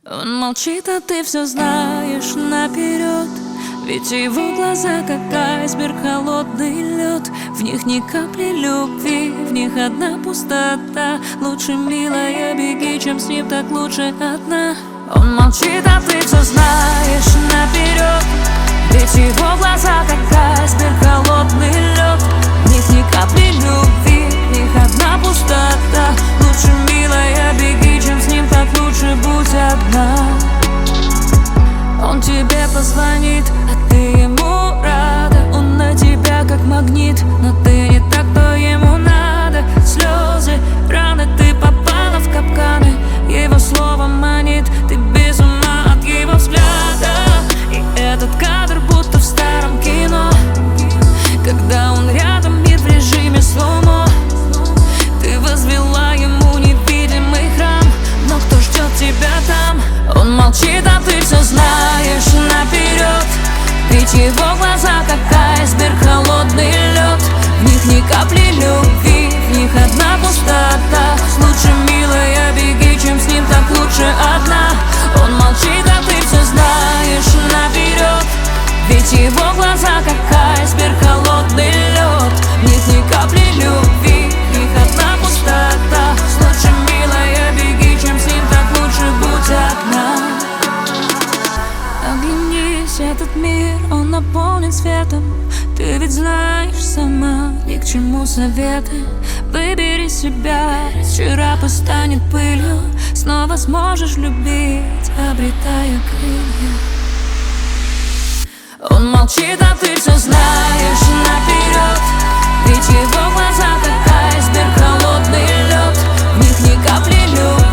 Он молчит, а ты все знаешь наперед. Ведь его глаза, как айсберг, холодный лед. В них ни капли любви, в них одна пустота. Лучше, милая, беги, чем с ним, так лучше одна. Он молчит, а ты все знаешь наперед. Ведь его глаза, как айсберг, холодный лед. В них ни капли любви, в них одна пустота. Лучше, милая, беги, чем с ним, так лучше будь одна. Он тебе позвонит, а ты ему рада. Он на тебя как магнит, но ты не так, кто ему надо. Слезы, раны, ты попала в капканы. Его слово манит, ты без ума от его взгляда. И этот кадр будто в старом кино, когда он рядом и в режиме слоумо. Ты возвела ему невидимый храм, но кто ждет тебя там? Он молчит, а ты все знаешь наперед. Ведь его глаза, как айсберг, холодный лед. В них ни капли любви, в них одна пустота. Лучше, милая, беги, чем с ним, так лучше одна. Он молчит, а ты все знаешь наперед. Ведь его глаза, как айсберг, холодный лед. В них ни капли любви, в них одна пустота. Лучше, милая, беги, чем с ним, так лучше будь одна. Оглянись, этот мир, он наполнен светом. Ты ведь знаешь сама, ни к чему советы. Выбери себя, вчера пусть станет пылью. Снова сможешь любить, обретая крылья. Он молчит, а ты все знаешь наперед. Ведь его глаза, как айсберг, холодный лед. В них ни капли любви.